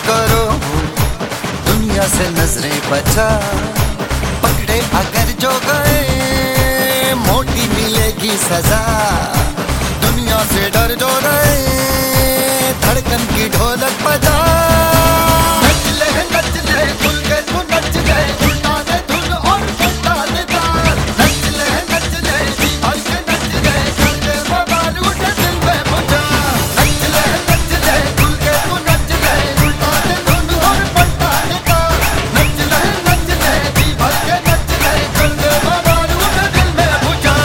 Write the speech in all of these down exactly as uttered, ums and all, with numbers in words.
करो, दुनिया से नजरें बचा, पकड़े अगर जो गए मोटी मिलेगी सजा। दुनिया से डर जो गए धड़कन की ढोलक बजा। नच ले नच ले खुल के तू नच ले, उल्टा दे धुन और पलटा दे ताल। नच ले नच ले हल के नच ले, कर दे बवाल उठे दिल में बुझा। नच ले नच ले खुल के तू नच ले, उल्टा दे धुन और पलटा दे ताल। नच ले नच ले हल के नच ले, कर दे बवाल उठे दिल में बुझा।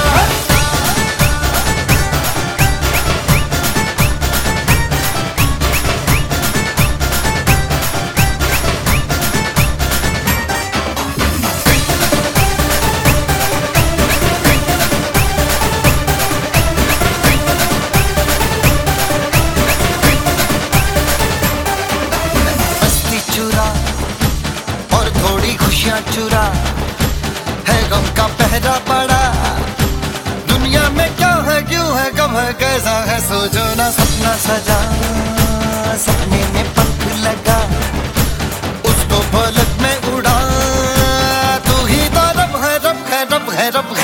और थोड़ी खुशियां चुरा, है गम का पहरा पड़ा। दुनिया में क्या है क्यों है कब है कैसा है, सोचो ना सपना सजा। सपने में पंख लगा, उसको पलक में उड़ा। तू ही तो रब है रब है रब है रब